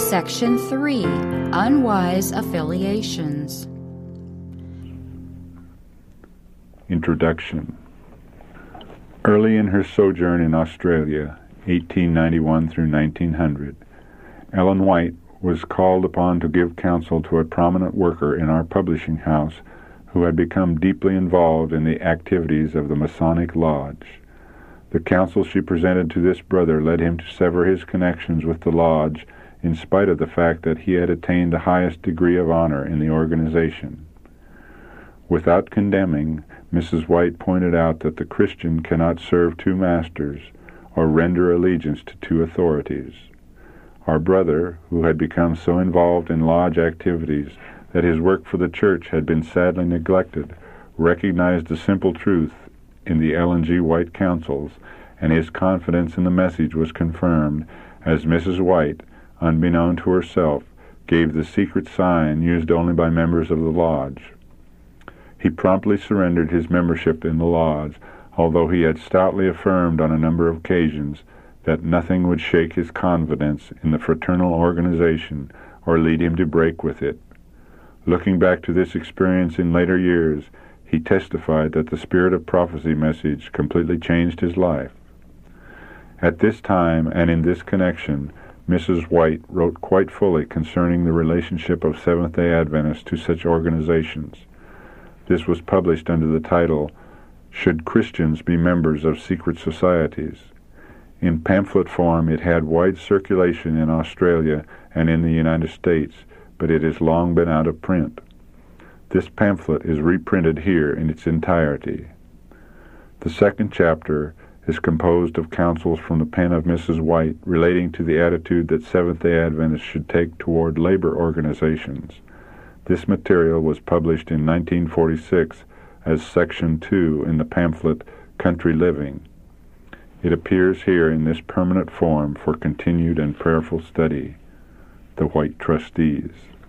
Section 3. Unwise Affiliations. Introduction. Early in her sojourn in Australia, 1891 through 1900, Ellen White was called upon to give counsel to a prominent worker in our publishing house who had become deeply involved in the activities of the Masonic Lodge. The counsel she presented to this brother led him to sever his connections with the Lodge in spite of the fact that he had attained the highest degree of honor in the organization. Without condemning, Mrs. White pointed out that the Christian cannot serve two masters or render allegiance to two authorities. Our brother, who had become so involved in lodge activities that his work for the church had been sadly neglected, recognized the simple truth in the Ellen G. White counsels, and his confidence in the message was confirmed as Mrs. White, unbeknown to herself, gave the secret sign used only by members of the lodge. He promptly surrendered his membership in the lodge, although he had stoutly affirmed on a number of occasions that nothing would shake his confidence in the fraternal organization or lead him to break with it. Looking back to this experience in later years, he testified that the Spirit of Prophecy message completely changed his life. At this time and in this connection, Mrs. White wrote quite fully concerning the relationship of Seventh-day Adventists to such organizations. This was published under the title, "Should Christians Be Members of Secret Societies?" In pamphlet form, it had wide circulation in Australia and in the United States, but it has long been out of print. This pamphlet is reprinted here in its entirety. The second chapter is composed of counsels from the pen of Mrs. White relating to the attitude that Seventh-day Adventists should take toward labor organizations. This material was published in 1946 as Section 2 in the pamphlet Country Living. It appears here in this permanent form for continued and prayerful study. The White Trustees.